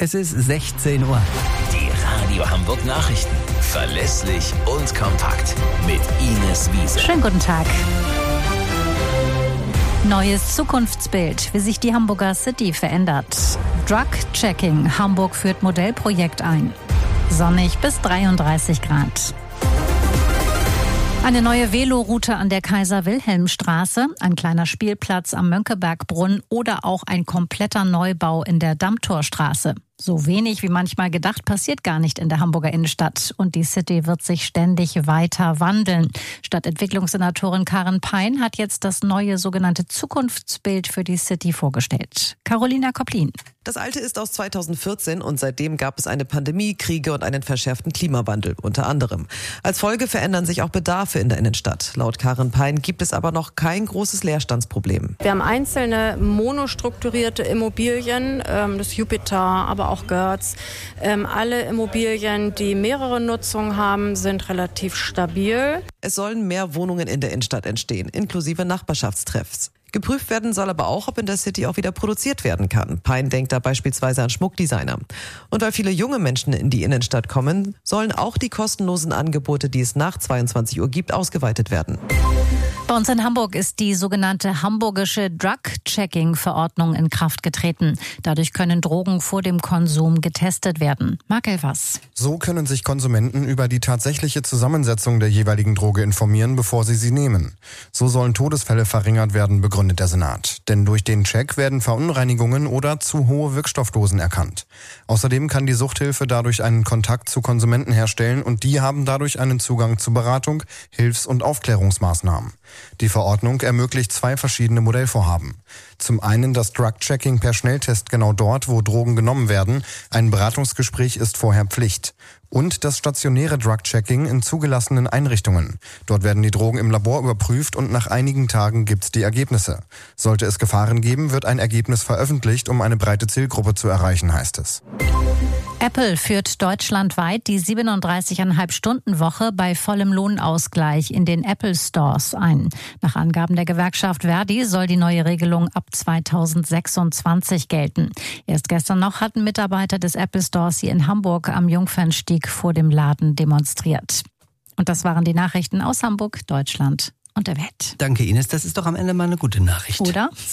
Es ist 16 Uhr. Die Radio Hamburg Nachrichten. Verlässlich und kompakt. Mit Ines Wiese. Schönen guten Tag. Neues Zukunftsbild, wie sich die Hamburger City verändert. Drug-Checking. Hamburg führt Modellprojekt ein. Sonnig bis 33 Grad. Eine neue Veloroute an der Kaiser-Wilhelm-Straße, ein kleiner Spielplatz am Mönckebergbrunnen oder auch ein kompletter Neubau in der Dammtorstraße. So wenig wie manchmal gedacht passiert gar nicht in der Hamburger Innenstadt. Und die City wird sich ständig weiter wandeln. Stadtentwicklungssenatorin Karen Pein hat jetzt das neue sogenannte Zukunftsbild für die City vorgestellt. Carolina Kopplin. Das alte ist aus 2014 und seitdem gab es eine Pandemie, Kriege und einen verschärften Klimawandel, unter anderem. Als Folge verändern sich auch Bedarfe in der Innenstadt. Laut Karen Pein gibt es aber noch kein großes Leerstandsproblem. Wir haben einzelne monostrukturierte Immobilien, das Jupiter, aber auch Görz. Alle Immobilien, die mehrere Nutzungen haben, sind relativ stabil. Es sollen mehr Wohnungen in der Innenstadt entstehen, inklusive Nachbarschaftstreffs. Geprüft werden soll aber auch, ob in der City auch wieder produziert werden kann. Pein denkt da beispielsweise an Schmuckdesigner. Und weil viele junge Menschen in die Innenstadt kommen, sollen auch die kostenlosen Angebote, die es nach 22 Uhr gibt, ausgeweitet werden. Bei uns in Hamburg ist die sogenannte hamburgische Drug-Checking-Verordnung in Kraft getreten. Dadurch können Drogen vor dem Konsum getestet werden. Marc Elvers. So können sich Konsumenten über die tatsächliche Zusammensetzung der jeweiligen Droge informieren, bevor sie nehmen. So sollen Todesfälle verringert werden, begründet der Senat. Denn durch den Check werden Verunreinigungen oder zu hohe Wirkstoffdosen erkannt. Außerdem kann die Suchthilfe dadurch einen Kontakt zu Konsumenten herstellen und die haben dadurch einen Zugang zu Beratung, Hilfs- und Aufklärungsmaßnahmen. Die Verordnung ermöglicht 2 verschiedene Modellvorhaben. Zum einen das Drug-Checking per Schnelltest genau dort, wo Drogen genommen werden. Ein Beratungsgespräch ist vorher Pflicht. Und das stationäre Drug-Checking in zugelassenen Einrichtungen. Dort werden die Drogen im Labor überprüft und nach einigen Tagen gibt's die Ergebnisse. Sollte es Gefahren geben, wird ein Ergebnis veröffentlicht, um eine breite Zielgruppe zu erreichen, heißt es. Apple führt deutschlandweit die 37,5-Stunden-Woche bei vollem Lohnausgleich in den Apple Stores ein. Nach Angaben der Gewerkschaft Verdi soll die neue Regelung ab 2026 gelten. Erst gestern noch hatten Mitarbeiter des Apple Stores hier in Hamburg am Jungfernstieg vor dem Laden demonstriert. Und das waren die Nachrichten aus Hamburg, Deutschland und der Welt. Danke, Ines. Das ist doch am Ende mal eine gute Nachricht. Oder?